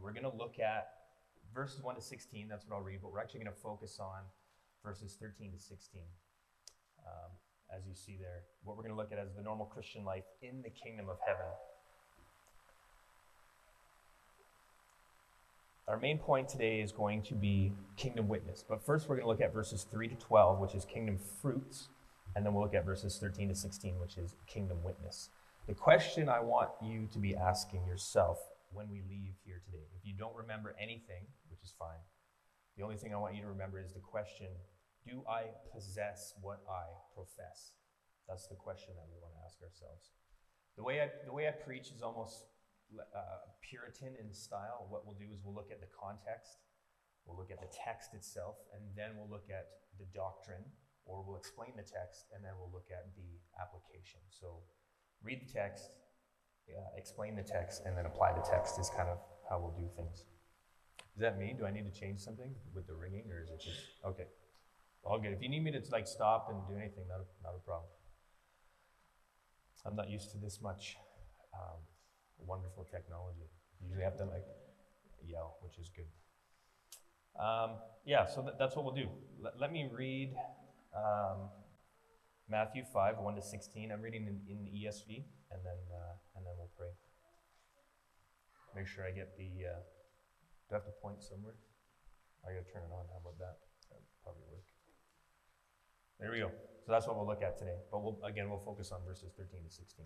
We're going to look at verses 1 to 16. That's what I'll read, but we're actually going to focus on verses 13 to 16. As you see there, what we're going to look at as the normal Christian life in the kingdom of heaven. Our main point today is going to be kingdom witness. But first we're going to look at verses 3 to 12, which is kingdom fruits. And then we'll look at verses 13 to 16, which is kingdom witness. The question I want you to be asking yourself when we leave here today, if you don't remember anything, which is fine, the only thing I want you to remember is the question, do I possess what I profess? That's the question that we want to ask ourselves. The way I preach is almost Puritan in style. What we'll do is we'll look at the context, we'll look at the text itself, and then we'll look at the doctrine, or we'll explain the text, and then we'll look at the application. So read the text, explain the text, and then apply the text is kind of how we'll do things. Is that me? Do I need to change something with the ringing, or is it just, okay, all good. If you need me to stop and do anything, not a problem. I'm not used to this much wonderful technology. Usually have to yell, which is good. So that's what we'll do. Let me read Matthew 5, 1 to 16. I'm reading in the ESV, and then we'll pray. Make sure I get the, do I have to point somewhere? I gotta turn it on, how about that? That'd probably work. There we go. So that's what we'll look at today. But we'll focus on verses 13 to 16.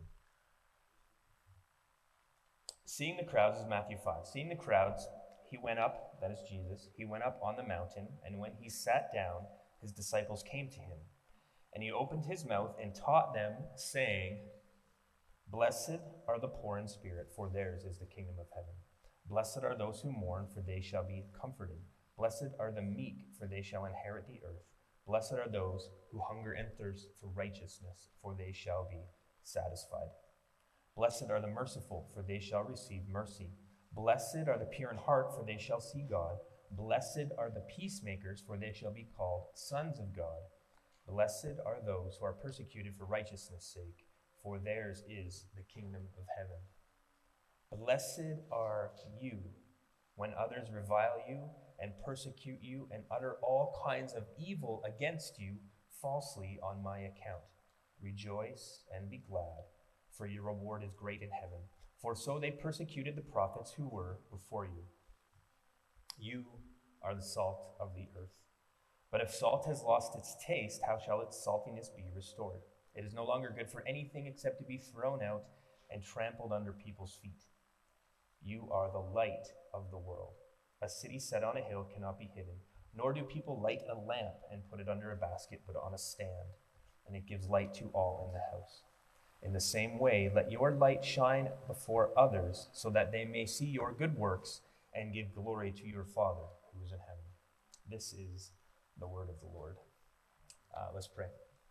Seeing the crowds is Matthew 5. Seeing the crowds, he went up, that is Jesus, he went up on the mountain, and when he sat down, his disciples came to him. And he opened his mouth and taught them, saying, Blessed are the poor in spirit, for theirs is the kingdom of heaven. Blessed are those who mourn, for they shall be comforted. Blessed are the meek, for they shall inherit the earth. Blessed are those who hunger and thirst for righteousness, for they shall be satisfied. Blessed are the merciful, for they shall receive mercy. Blessed are the pure in heart, for they shall see God. Blessed are the peacemakers, for they shall be called sons of God. Blessed are those who are persecuted for righteousness' sake, for theirs is the kingdom of heaven. Blessed are you when others revile you and persecute you and utter all kinds of evil against you falsely on my account. Rejoice and be glad, for your reward is great in heaven. For so they persecuted the prophets who were before you. You are the salt of the earth. But if salt has lost its taste, how shall its saltiness be restored? It is no longer good for anything except to be thrown out and trampled under people's feet. You are the light of the world. A city set on a hill cannot be hidden, nor do people light a lamp and put it under a basket, but on a stand, and it gives light to all in the house. In the same way, let your light shine before others, so that they may see your good works and give glory to your Father who is in heaven. This is the word of the Lord. Let's pray.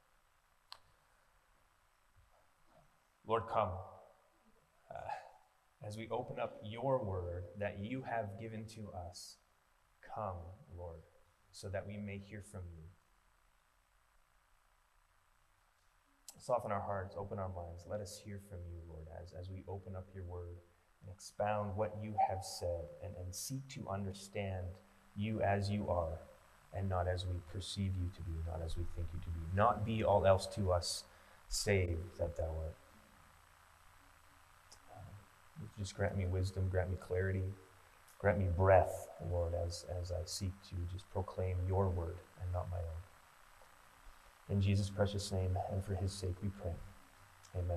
Lord, come. As we open up your word that you have given to us, come, Lord, so that we may hear from you. Soften our hearts, open our minds. Let us hear from you, Lord, as we open up your word and expound what you have said and seek to understand you as you are and not as we perceive you to be, not as we think you to be. Not be all else to us, save that thou art. Just grant me wisdom, grant me clarity, grant me breath, Lord, as I seek to just proclaim your word and not my own. In Jesus' precious name and for his sake we pray. Amen.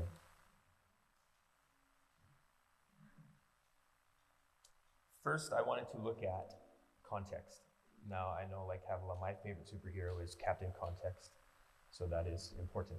First, I wanted to look at context. Now, I know, like Havilah, my favorite superhero is Captain Context, so that is important.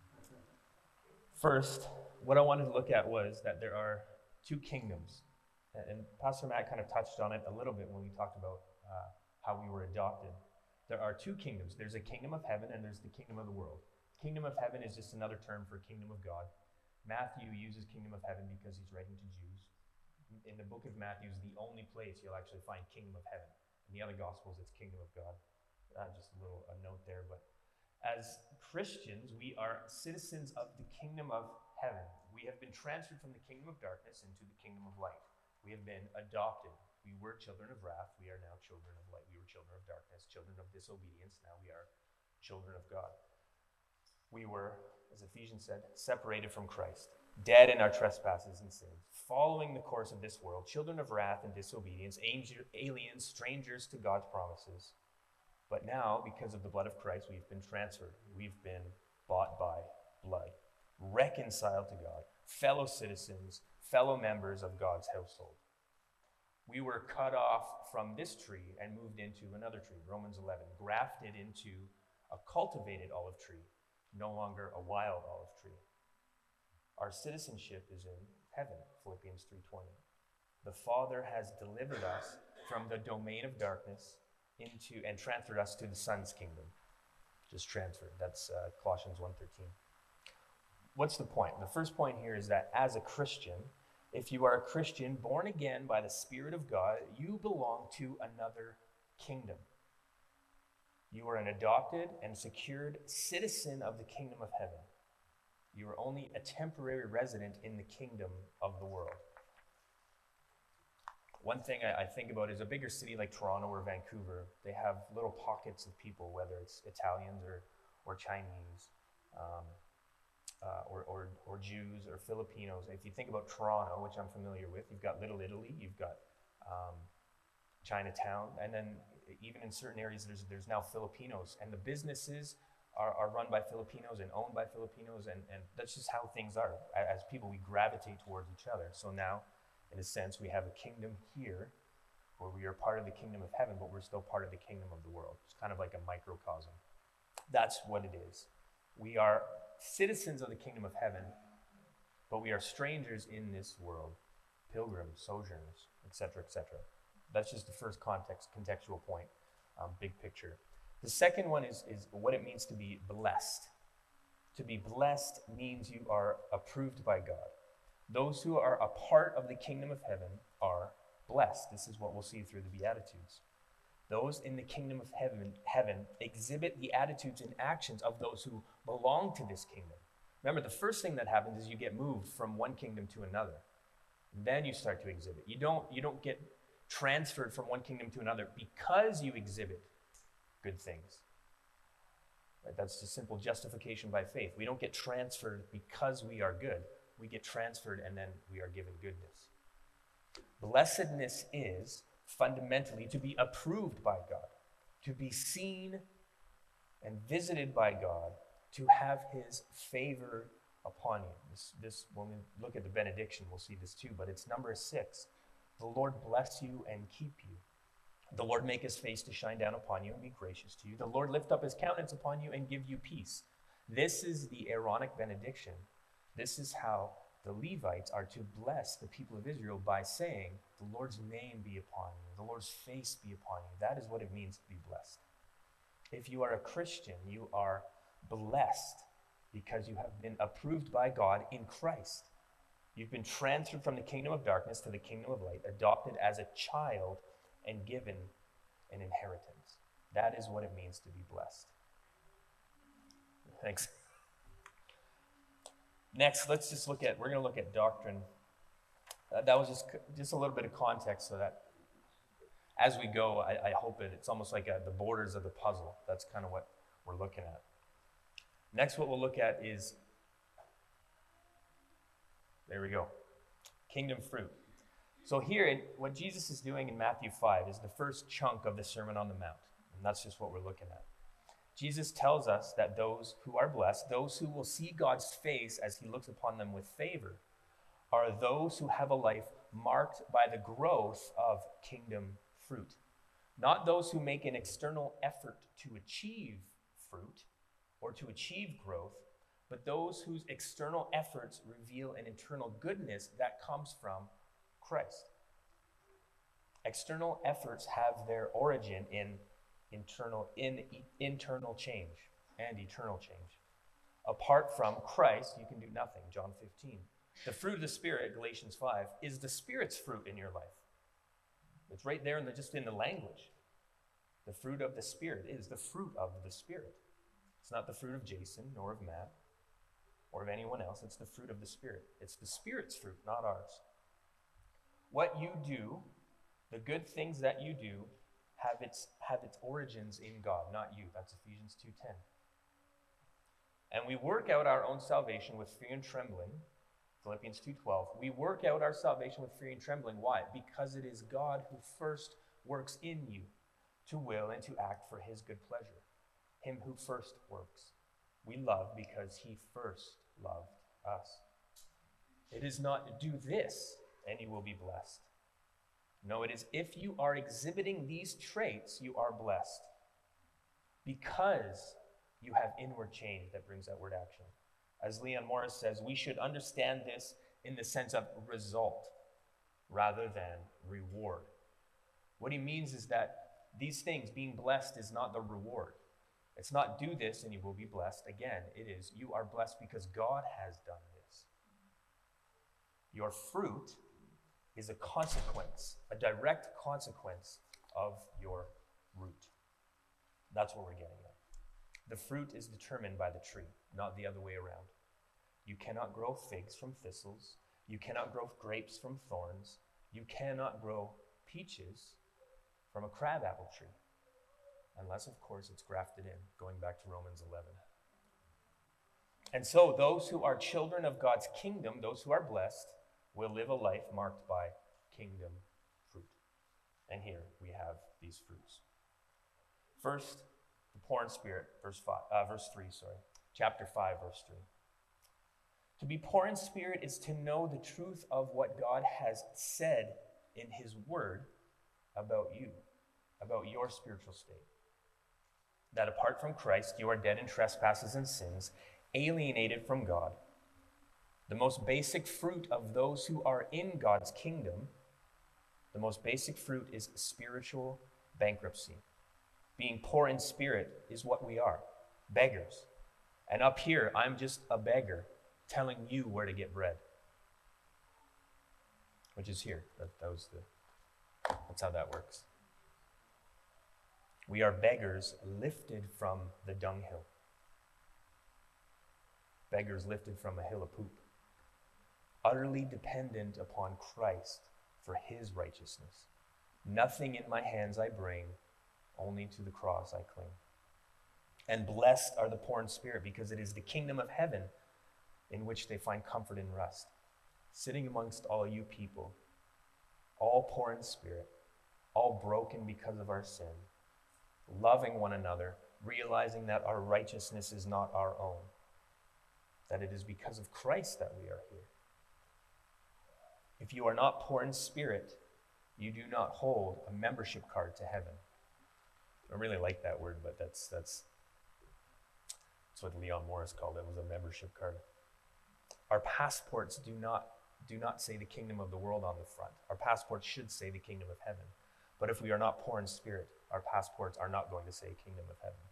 First, what I wanted to look at was that there are two kingdoms. And Pastor Matt kind of touched on it a little bit when we talked about how we were adopted. There are two kingdoms. There's a kingdom of heaven and there's the kingdom of the world. Kingdom of heaven is just another term for kingdom of God. Matthew uses kingdom of heaven because he's writing to Jews. In the book of Matthew is the only place you'll actually find kingdom of heaven. In the other gospels, it's kingdom of God. Just a note there. But as Christians, we are citizens of the kingdom of heaven. We have been transferred from the kingdom of darkness into the kingdom of light. We have been adopted. We were children of wrath. We are now children of light. We were children of darkness, children of disobedience. Now we are children of God. We were, as Ephesians said, separated from Christ, dead in our trespasses and sins, following the course of this world, children of wrath and disobedience, aliens, strangers to God's promises. But now, because of the blood of Christ, we've been transferred. We've been bought by blood, reconciled to God, fellow citizens, fellow members of God's household. We were cut off from this tree and moved into another tree, Romans 11, grafted into a cultivated olive tree, no longer a wild olive tree. Our citizenship is in heaven, Philippians 3:20. The Father has delivered us from the domain of darkness into and transferred us to the Son's kingdom. Just transferred. That's Colossians 1:13. What's the point? The first point here is that as a Christian, if you are a Christian born again by the Spirit of God, you belong to another kingdom. You are an adopted and secured citizen of the kingdom of heaven. You are only a temporary resident in the kingdom of the world. One thing I think about is a bigger city like Toronto or Vancouver, they have little pockets of people, whether it's Italians or Chinese, or Jews or Filipinos. If you think about Toronto, which I'm familiar with, you've got Little Italy, you've got Chinatown, and then even in certain areas there's now Filipinos, and the businesses are run by Filipinos and owned by Filipinos, and that's just how things are. As people, we gravitate towards each other. So now, in a sense, we have a kingdom here where we are part of the kingdom of heaven, but we're still part of the kingdom of the world. It's kind of like a microcosm. That's what it is. We are citizens of the kingdom of heaven, but we are strangers in this world, pilgrims, sojourners, etc., etc. That's just the first contextual point, big picture. The second one is what it means to be blessed. To be blessed means you are approved by God. Those who are a part of the kingdom of heaven are blessed. This is what we'll see through the Beatitudes. Those in the kingdom of heaven exhibit the attitudes and actions of those who belong to this kingdom. Remember, the first thing that happens is you get moved from one kingdom to another. Then you start to exhibit. You don't get transferred from one kingdom to another because you exhibit good things. Right? That's just simple justification by faith. We don't get transferred because we are good. We get transferred and then we are given goodness. Blessedness is fundamentally to be approved by God, to be seen and visited by God, to have his favor upon you. This when we look at the benediction, we'll see this too, but it's number 6. The Lord bless you and keep you. The Lord make his face to shine down upon you and be gracious to you. The Lord lift up his countenance upon you and give you peace. This is the Aaronic benediction. This is how the Levites are to bless the people of Israel by saying, the Lord's name be upon you, the Lord's face be upon you. That is what it means to be blessed. If you are a Christian, you are blessed because you have been approved by God in Christ. You've been transferred from the kingdom of darkness to the kingdom of light, adopted as a child, and given an inheritance. That is what it means to be blessed. Thanks. Next, we're going to look at doctrine. That was just a little bit of context so that as we go, I hope it's almost like the borders of the puzzle. That's kind of what we're looking at. Next, what we'll look at is, there we go, kingdom fruit. So here, what Jesus is doing in Matthew 5 is the first chunk of the Sermon on the Mount. And that's just what we're looking at. Jesus tells us that those who are blessed, those who will see God's face as he looks upon them with favor, are those who have a life marked by the growth of kingdom fruit. Not those who make an external effort to achieve fruit or to achieve growth, but those whose external efforts reveal an internal goodness that comes from Christ. External efforts have their origin in internal change and eternal change. Apart from Christ, you can do nothing, John 15. The fruit of the Spirit, Galatians 5, is the Spirit's fruit in your life. It's right there just in the language. The fruit of the Spirit is the fruit of the Spirit. It's not the fruit of Jason, nor of Matt, or of anyone else. It's the fruit of the Spirit. It's the Spirit's fruit, not ours. What you do The good things that you do have its origins in God, not you. That's Ephesians 2:10. And we work out our own salvation with fear and trembling. Philippians 2:12. We work out our salvation with fear and trembling. Why? Because it is God who first works in you to will and to act for his good pleasure. Him who first works. We love because he first loved us. It is not do this and you will be blessed. No, it is if you are exhibiting these traits, you are blessed. Because you have inward change that brings outward action. As Leon Morris says, we should understand this in the sense of result rather than reward. What he means is that these things, being blessed, is not the reward. It's not do this and you will be blessed. Again, it is you are blessed because God has done this. Your fruit is a consequence, a direct consequence of your root. That's what we're getting at. The fruit is determined by the tree, not the other way around. You cannot grow figs from thistles. You cannot grow grapes from thorns. You cannot grow peaches from a crabapple tree. Unless, of course, it's grafted in, going back to Romans 11. And so those who are children of God's kingdom, those who are blessed, will live a life marked by kingdom fruit. And here we have these fruits. First, the poor in spirit, verse 3. Chapter 5, verse 3. To be poor in spirit is to know the truth of what God has said in his word about you, about your spiritual state. That apart from Christ, you are dead in trespasses and sins, alienated from God. The most basic fruit of those who are in God's kingdom, the most basic fruit is spiritual bankruptcy. Being poor in spirit is what we are, beggars. And up here, I'm just a beggar telling you where to get bread. Which is here. That's how that works. We are beggars lifted from the dunghill. Beggars lifted from a hill of poop. Utterly dependent upon Christ for his righteousness. Nothing in my hands I bring, only to the cross I cling. And blessed are the poor in spirit, because it is the kingdom of heaven in which they find comfort and rest. Sitting amongst all you people, all poor in spirit, all broken because of our sin, loving one another, realizing that our righteousness is not our own, that it is because of Christ that we are here. If you are not poor in spirit, you do not hold a membership card to heaven. I really like that word, but that's what Leon Morris called it, was a membership card. Our passports do not say the kingdom of the world on the front. Our passports should say the kingdom of heaven. But if we are not poor in spirit, our passports are not going to say kingdom of heaven.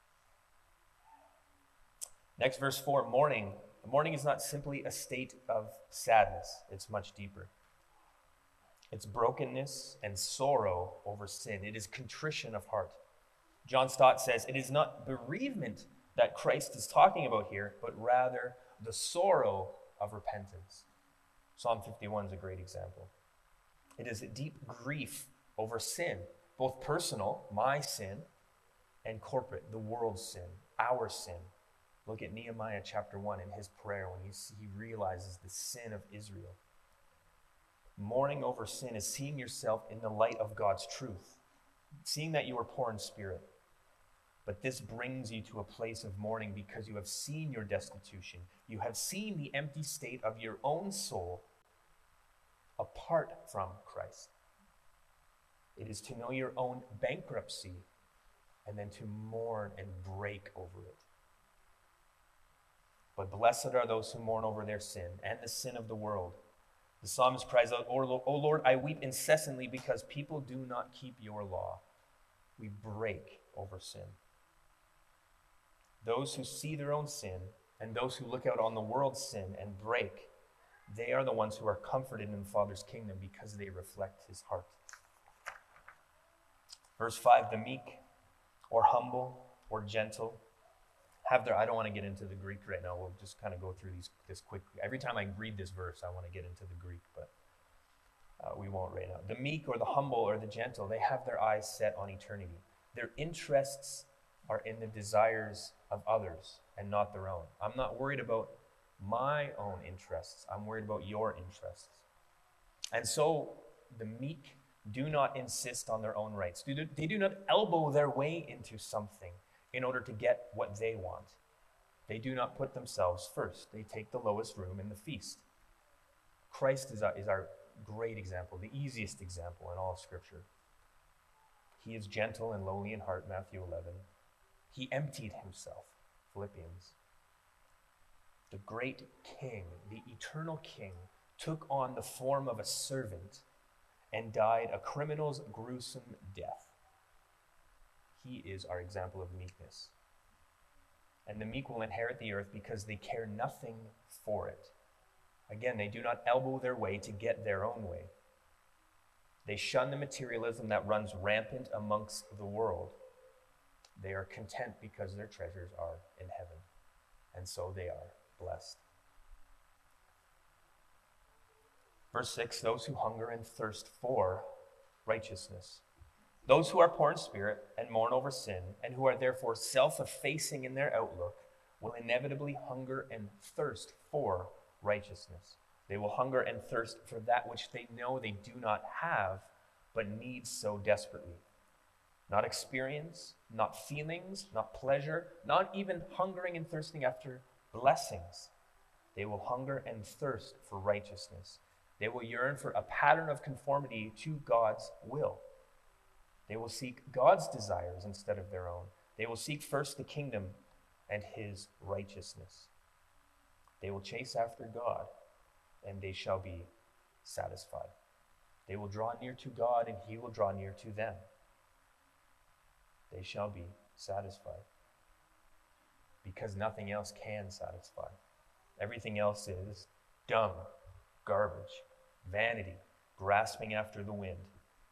Next, verse 4, mourning. Mourning is not simply a state of sadness. It's much deeper. It's brokenness and sorrow over sin. It is contrition of heart. John Stott says, it is not bereavement that Christ is talking about here, but rather the sorrow of repentance. Psalm 51 is a great example. It is a deep grief over sin, both personal, my sin, and corporate, the world's sin, our sin. Look at Nehemiah chapter 1 in his prayer when he realizes the sin of Israel. Mourning over sin is seeing yourself in the light of God's truth, seeing that you are poor in spirit. But this brings you to a place of mourning because you have seen your destitution. You have seen the empty state of your own soul apart from Christ. It is to know your own bankruptcy and then to mourn and break over it. But blessed are those who mourn over their sin and the sin of the world. The psalmist cries out, O Lord, I weep incessantly because people do not keep your law. We break over sin. Those who see their own sin and those who look out on the world's sin and break, they are the ones who are comforted in the Father's kingdom because they reflect his heart. Verse 5, the meek or humble or gentle I don't want to get into the Greek right now. We'll just kind of go through this quickly. Every time I read this verse, I want to get into the Greek. But We won't right now. The meek or the humble or the gentle, they have their eyes set on eternity. Their interests are in the desires of others and not their own. I'm not worried about my own interests. I'm worried about your interests. And so the meek do not insist on their own rights. They do not elbow their way into something in order to get what they want. They do not put themselves first. They take the lowest room in the feast. Christ is our great example, the easiest example in all of Scripture. He is gentle and lowly in heart, Matthew 11. He emptied himself, Philippians. The great king, the eternal king, took on the form of a servant and died a criminal's gruesome death. He is our example of meekness. And the meek will inherit the earth because they care nothing for it. Again, they do not elbow their way to get their own way. They shun the materialism that runs rampant amongst the world. They are content because their treasures are in heaven, and so they are blessed. Verse 6, those who hunger and thirst for righteousness. Those who are poor in spirit and mourn over sin, and who are therefore self-effacing in their outlook, will inevitably hunger and thirst for righteousness. They will hunger and thirst for that which they know they do not have, but need so desperately. Not experience, not feelings, not pleasure, not even hungering and thirsting after blessings. They will hunger and thirst for righteousness. They will yearn for a pattern of conformity to God's will. They will seek God's desires instead of their own. They will seek first the kingdom and his righteousness. They will chase after God, and they shall be satisfied. They will draw near to God, and he will draw near to them. They shall be satisfied, because nothing else can satisfy. Everything else is dung, garbage, vanity, grasping after the wind.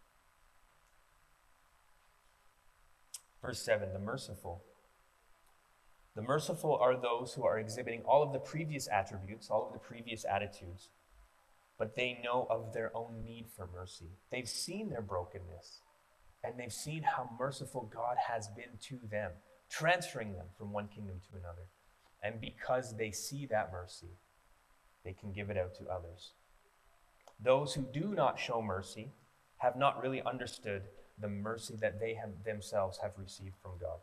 Verse 7, the merciful. The merciful are those who are exhibiting all of the previous attributes, all of the previous attitudes, but they know of their own need for mercy. They've seen their brokenness, and they've seen how merciful God has been to them, transferring them from one kingdom to another. And because they see that mercy, they can give it out to others. Those who do not show mercy have not really understood the mercy that they themselves have received from God.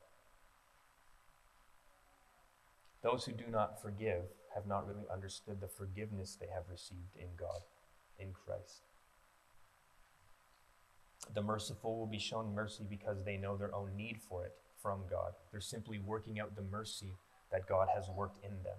Those who do not forgive have not really understood the forgiveness they have received in God, in Christ. The merciful will be shown mercy because they know their own need for it from God. They're simply working out the mercy that God has worked in them.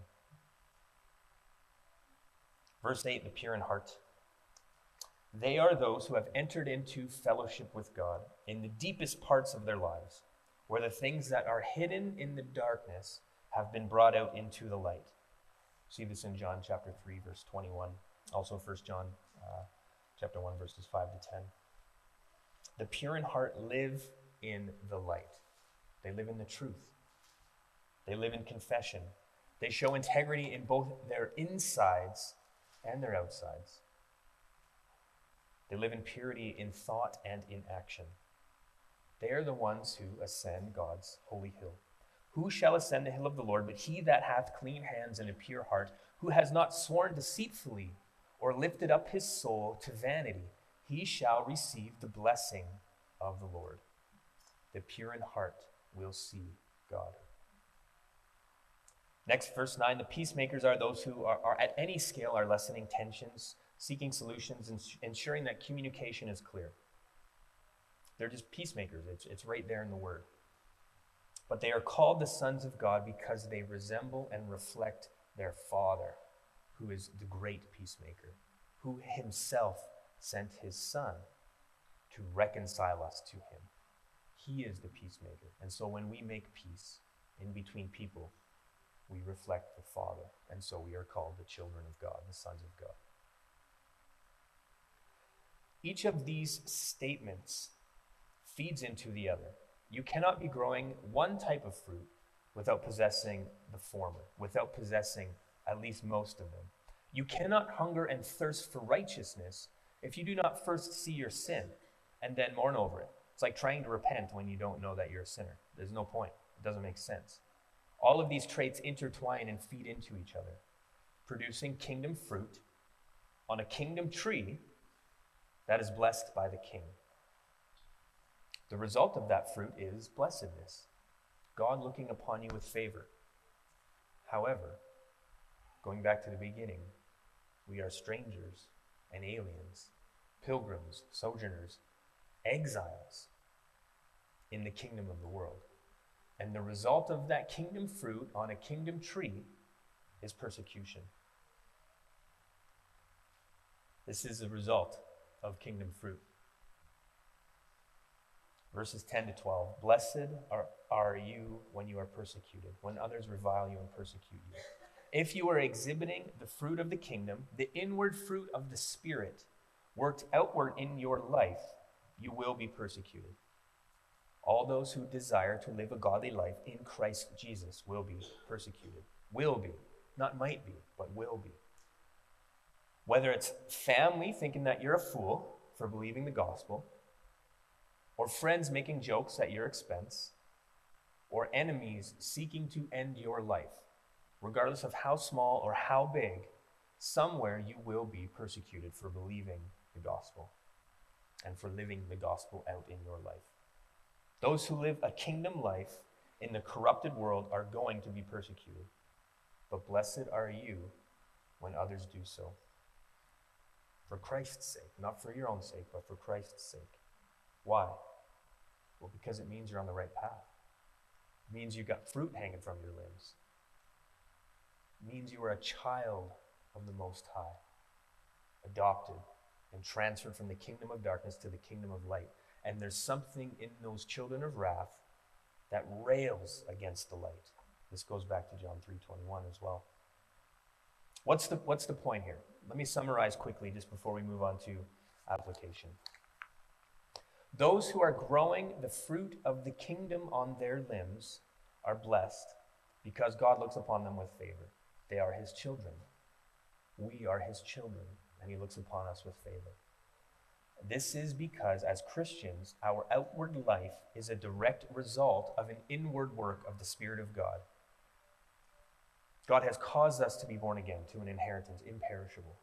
Verse 8, the pure in heart. They are those who have entered into fellowship with God in the deepest parts of their lives, where the things that are hidden in the darkness have been brought out into the light. See this in John chapter 3, verse 21. Also 1 John chapter 1, verses 5 to 10. The pure in heart live in the light. They live in the truth. They live in confession. They show integrity in both their insides and their outsides. They live in purity in thought and in action. They are the ones who ascend God's holy hill. Who shall ascend the hill of the Lord but he that hath clean hands and a pure heart, who has not sworn deceitfully or lifted up his soul to vanity? He shall receive the blessing of the Lord. The pure in heart will see God. Next, verse 9, the peacemakers are those who are at any scale are lessening tensions, seeking solutions, and ensuring that communication is clear. They're just peacemakers. It's right there in the word. But they are called the sons of God because they resemble and reflect their Father, who is the great peacemaker, who himself sent his Son to reconcile us to him. He is the peacemaker. And so when we make peace in between people, we reflect the Father. And so we are called the children of God, the sons of God. Each of these statements feeds into the other. You cannot be growing one type of fruit without possessing the former, without possessing at least most of them. You cannot hunger and thirst for righteousness if you do not first see your sin and then mourn over it. It's like trying to repent when you don't know that you're a sinner. There's no point. It doesn't make sense. All of these traits intertwine and feed into each other, producing kingdom fruit on a kingdom tree that is blessed by the king. The result of that fruit is blessedness, God looking upon you with favor. However, going back to the beginning, we are strangers and aliens, pilgrims, sojourners, exiles in the kingdom of the world. And the result of that kingdom fruit on a kingdom tree is persecution. This is the result of kingdom fruit. Verses 10 to 12. Blessed are you when you are persecuted, when others revile you and persecute you. If you are exhibiting the fruit of the kingdom, the inward fruit of the Spirit, worked outward in your life, you will be persecuted. All those who desire to live a godly life in Christ Jesus will be persecuted. Will be. Not might be, but will be. Whether it's family thinking that you're a fool for believing the gospel, or friends making jokes at your expense, or enemies seeking to end your life, regardless of how small or how big, somewhere you will be persecuted for believing the gospel and for living the gospel out in your life. Those who live a kingdom life in the corrupted world are going to be persecuted. But blessed are you when others do so. For Christ's sake, not for your own sake, but for Christ's sake. Why? Well, because it means you're on the right path. It means you've got fruit hanging from your limbs. It means you are a child of the Most High, adopted and transferred from the kingdom of darkness to the kingdom of light. And there's something in those children of wrath that rails against the light. This goes back to John 3:21 as well. What's the point here? Let me summarize quickly just before we move on to application. Those who are growing the fruit of the kingdom on their limbs are blessed because God looks upon them with favor. They are his children. We are his children, and he looks upon us with favor. This is because, as Christians, our outward life is a direct result of an inward work of the Spirit of God. God has caused us to be born again to an inheritance imperishable.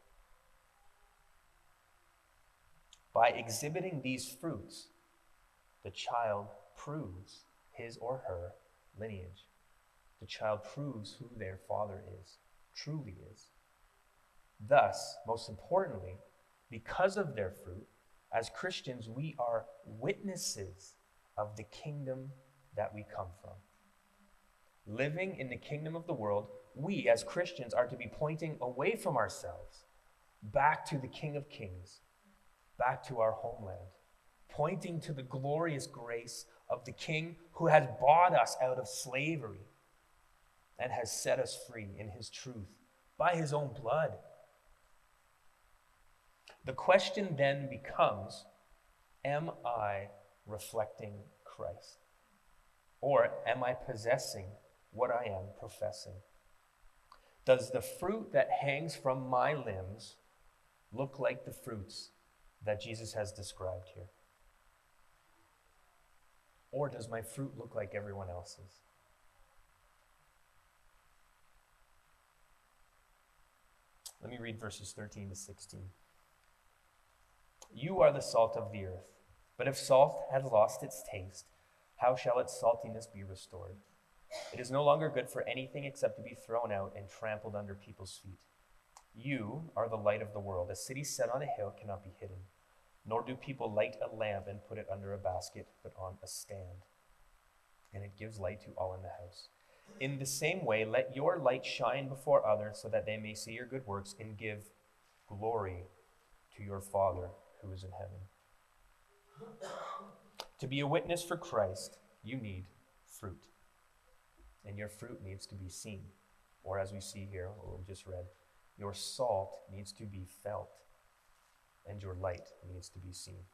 By exhibiting these fruits, the child proves his or her lineage. The child proves who their father is, truly is. Thus, most importantly, because of their fruit, as Christians, we are witnesses of the kingdom that we come from. Living in the kingdom of the world, we as Christians are to be pointing away from ourselves, back to the King of Kings, back to our homeland, pointing to the glorious grace of the King who has bought us out of slavery and has set us free in his truth by his own blood. The question then becomes, am I reflecting Christ? Or am I possessing what I am professing? Does the fruit that hangs from my limbs look like the fruits that Jesus has described here? Or does my fruit look like everyone else's? Let me read verses 13 to 16. You are the salt of the earth, but if salt has lost its taste, how shall its saltiness be restored? It is no longer good for anything except to be thrown out and trampled under people's feet. You are the light of the world. A city set on a hill cannot be hidden, nor do people light a lamp and put it under a basket, but on a stand, and it gives light to all in the house. In the same way, let your light shine before others so that they may see your good works and give glory to your Father who is in heaven. To be a witness for Christ, you need fruit. And your fruit needs to be seen. Or as we see here, what we just read, your salt needs to be felt. And your light needs to be seen.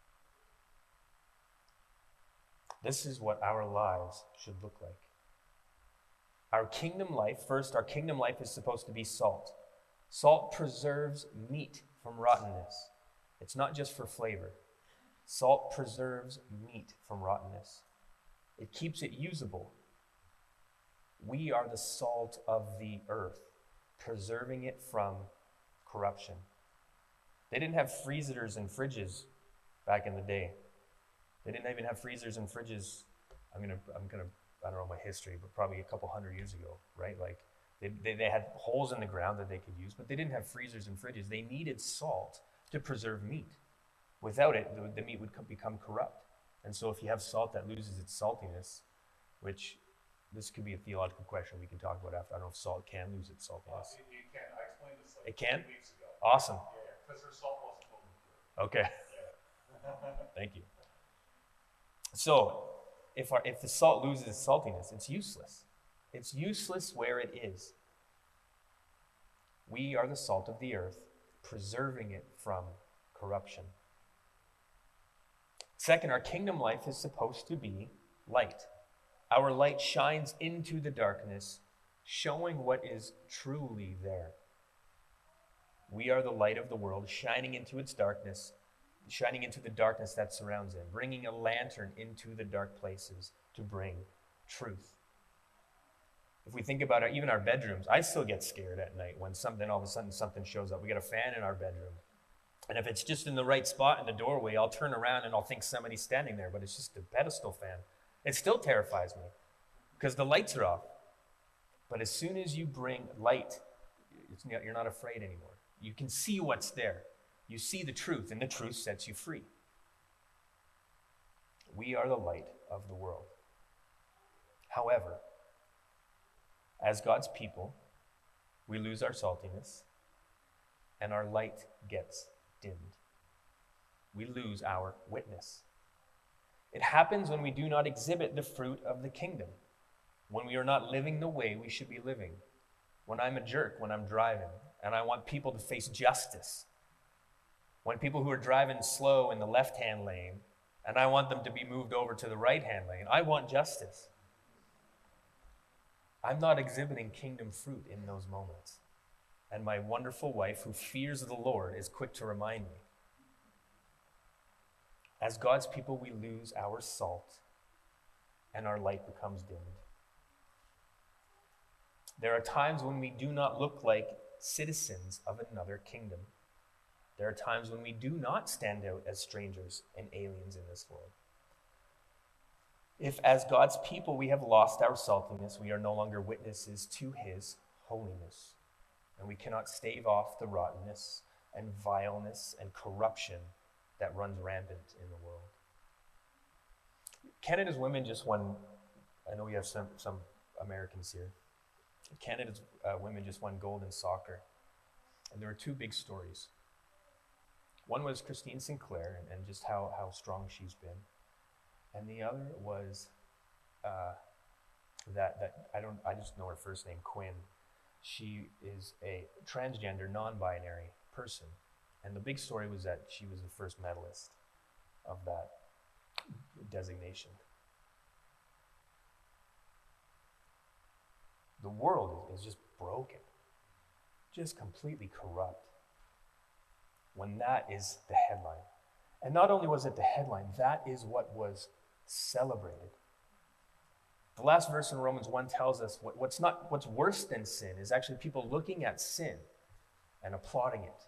This is what our lives should look like. Our kingdom life is supposed to be salt. Salt preserves meat from rottenness. It's not just for flavor. Salt preserves meat from rottenness. It keeps it usable. We are the salt of the earth, preserving it from corruption. They didn't have freezers and fridges back in the day. They didn't even have freezers and fridges. I'm gonna I don't know my history, but probably a couple hundred years ago, right? Like they had holes in the ground that they could use, but they didn't have freezers and fridges. They needed salt to preserve meat. Without it, the meat would become corrupt. And so if you have salt that loses its saltiness, which this could be a theological question we can talk about after. I don't know if salt can lose its saltiness. It can. I explained this like it can? 2 weeks ago. Awesome. Yeah, because her salt wasn't moving through. Okay. Yeah. Thank you. So, if the salt loses its saltiness, it's useless. It's useless where it is. We are the salt of the earth, preserving it from corruption. Second, our kingdom life is supposed to be light. Our light shines into the darkness, showing what is truly there. We are the light of the world, shining into its darkness, shining into the darkness that surrounds it, bringing a lantern into the dark places to bring truth. If we think about even our bedrooms, I still get scared at night when all of a sudden something shows up. We got a fan in our bedroom. And if it's just in the right spot in the doorway, I'll turn around and I'll think somebody's standing there, but it's just a pedestal fan. It still terrifies me because the lights are off. But as soon as you bring light, you're not afraid anymore. You can see what's there. You see the truth, and the truth sets you free. We are the light of the world. However, as God's people, we lose our saltiness, and our light gets dimmed. We lose our witness. It happens when we do not exhibit the fruit of the kingdom, when we are not living the way we should be living, when I'm a jerk when I'm driving, and I want people to face justice, when people who are driving slow in the left-hand lane, and I want them to be moved over to the right-hand lane. I want justice. I'm not exhibiting kingdom fruit in those moments. And my wonderful wife, who fears the Lord, is quick to remind me. As God's people, we lose our salt, and our light becomes dimmed. There are times when we do not look like citizens of another kingdom. There are times when we do not stand out as strangers and aliens in this world. If, as God's people, we have lost our saltiness, we are no longer witnesses to His holiness. And we cannot stave off the rottenness and vileness and corruption that runs rampant in the world. Canada's women just won, I know we have some Americans here. Canada's women just won gold in soccer. And there were two big stories. One was Christine Sinclair and just how strong she's been. And the other was I just know her first name, Quinn. She is a transgender, non-binary person. And the big story was that she was the first medalist of that designation. The world is just broken, just completely corrupt, when that is the headline. And not only was it the headline, that is what was celebrated. The last verse in Romans 1 tells us what's worse than sin is actually people looking at sin and applauding it.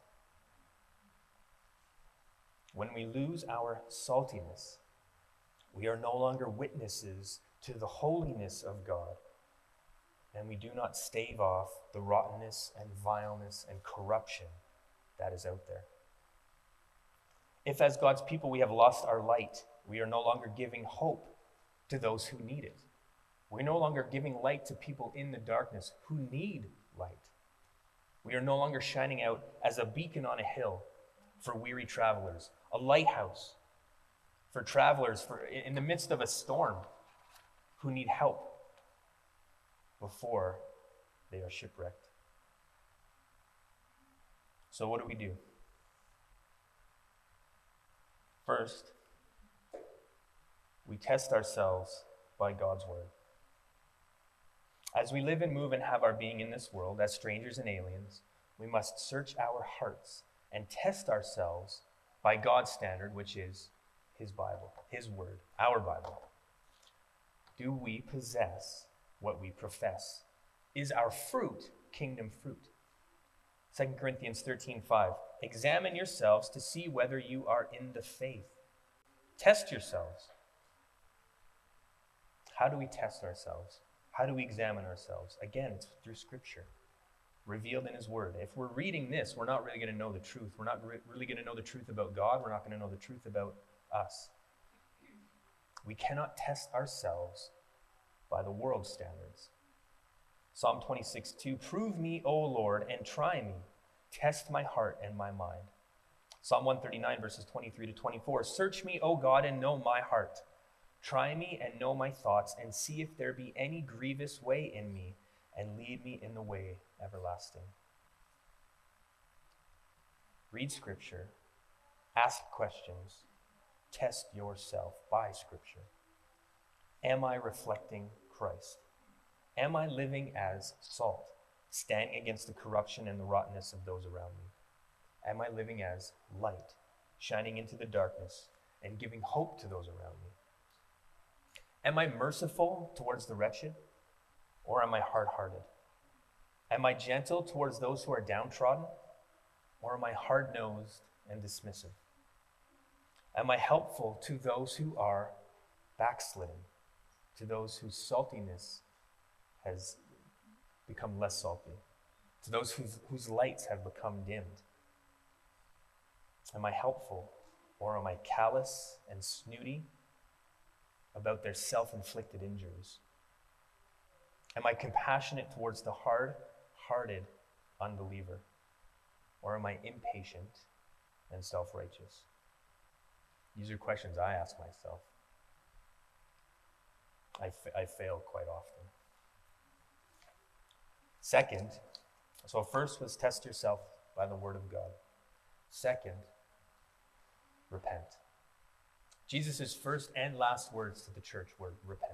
When we lose our saltiness, we are no longer witnesses to the holiness of God, and we do not stave off the rottenness and vileness and corruption that is out there. If, as God's people, we have lost our light, we are no longer giving hope to those who need it. We're no longer giving light to people in the darkness who need light. We are no longer shining out as a beacon on a hill for weary travelers, a lighthouse for travelers in the midst of a storm who need help before they are shipwrecked. So what do? First, we test ourselves by God's word. As we live and move and have our being in this world, as strangers and aliens, we must search our hearts and test ourselves by God's standard, which is his Bible, his word, our Bible? Do we possess what we profess? Is our fruit kingdom fruit? 2 Corinthians 13:5. Examine yourselves to see whether you are in the faith. Test yourselves. How do we test ourselves? How do we examine ourselves? Again, it's through Scripture, revealed in his word. If we're reading this, we're not really going to know the truth. We're not really going to know the truth about God. We're not going to know the truth about us. We cannot test ourselves by the world's standards. Psalm 26:2, prove me, O Lord, and try me. Test my heart and my mind. Psalm 139, verses 23 to 24, search me, O God, and know my heart. Try me and know my thoughts, and see if there be any grievous way in me, and lead me in the way everlasting. Read Scripture, ask questions, test yourself by Scripture. Am I reflecting Christ? Am I living as salt, standing against the corruption and the rottenness of those around me? Am I living as light, shining into the darkness and giving hope to those around me? Am I merciful towards the wretched, or am I hard-hearted? Am I gentle towards those who are downtrodden, or am I hard-nosed and dismissive? Am I helpful to those who are backslidden, to those whose saltiness has become less salty, to those whose lights have become dimmed? Am I helpful, or am I callous and snooty about their self-inflicted injuries? Am I compassionate towards the hard-hearted unbeliever, or am I impatient and self-righteous? These are questions I ask myself. I fail quite often. Second, so first was test yourself by the word of God. Second, repent. Jesus' first and last words to the church were repent.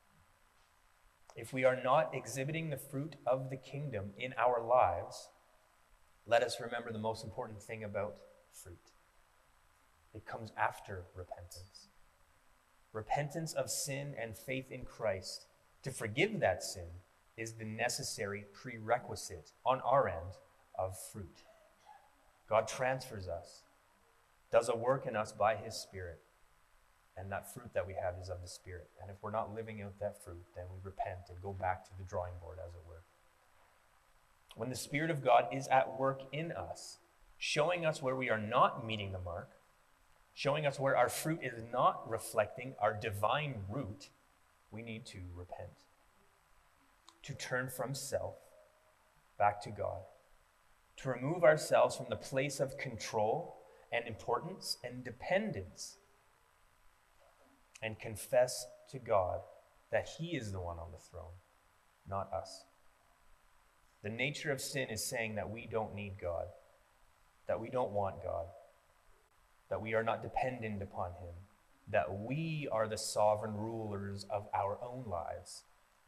If we are not exhibiting the fruit of the kingdom in our lives, let us remember the most important thing about fruit. It comes after repentance. Repentance of sin and faith in Christ to forgive that sin is the necessary prerequisite on our end of fruit. God transfers us, does a work in us by his Spirit, and that fruit that we have is of the Spirit. And if we're not living out that fruit, then we repent and go back to the drawing board, as it were. When the Spirit of God is at work in us, showing us where we are not meeting the mark, showing us where our fruit is not reflecting our divine root, we need to repent. To turn from self back to God. To remove ourselves from the place of control and importance and dependence, and confess to God that he is the one on the throne, not us. The nature of sin is saying that we don't need God, that we don't want God, that we are not dependent upon him, that we are the sovereign rulers of our own lives.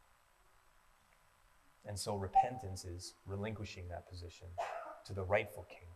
And so repentance is relinquishing that position to the rightful king.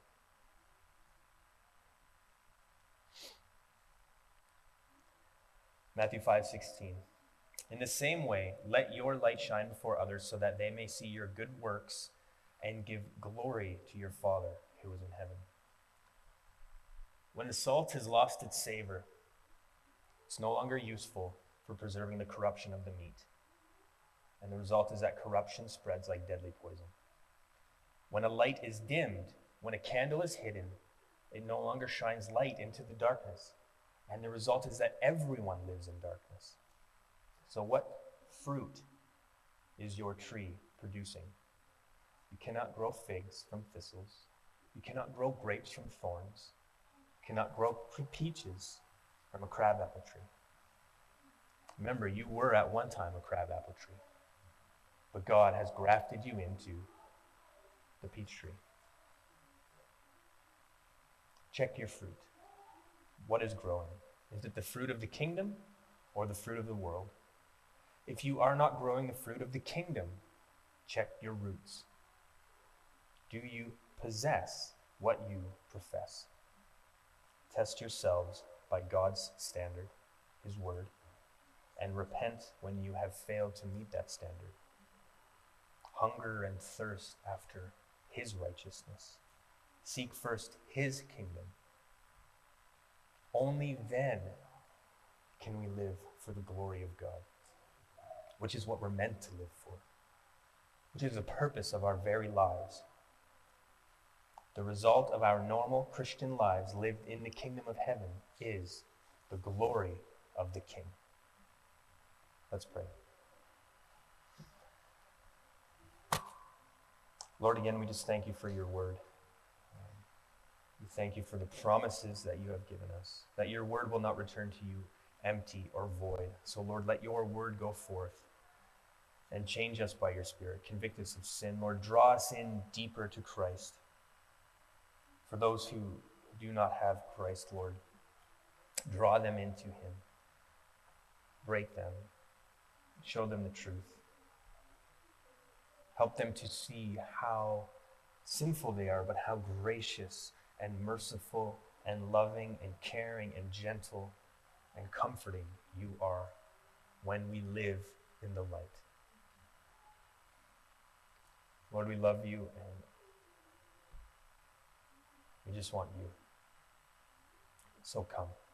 Matthew 5:16. In the same way, let your light shine before others so that they may see your good works and give glory to your Father who is in heaven. When the salt has lost its savor, it's no longer useful for preserving the corruption of the meat. And the result is that corruption spreads like deadly poison. When a light is dimmed, when a candle is hidden, it no longer shines light into the darkness. And the result is that everyone lives in darkness. So what fruit is your tree producing? You cannot grow figs from thistles. You cannot grow grapes from thorns. You cannot grow peaches from a crabapple tree. Remember, you were at one time a crabapple tree, but God has grafted you into the peach tree. Check your fruit. What is growing? Is it the fruit of the kingdom or the fruit of the world? If you are not growing the fruit of the kingdom, check your roots. Do you possess what you profess? Test yourselves by God's standard, his word, and repent when you have failed to meet that standard. Hunger and thirst after his righteousness. Seek first his kingdom. Only then can we live for the glory of God, which is what we're meant to live for, which is the purpose of our very lives. The result of our normal Christian lives lived in the kingdom of heaven is the glory of the King. Let's pray. Lord, again, we just thank you for your word. We thank you for the promises that you have given us, that your word will not return to you empty or void. So, Lord, let your word go forth and change us by your Spirit. Convict us of sin. Lord, draw us in deeper to Christ. For those who do not have Christ, Lord, draw them into him. Break them. Show them the truth. Help them to see how sinful they are, but how gracious and merciful and loving and caring and gentle and comforting you are when we live in the light. Lord, we love you and we just want you. So come.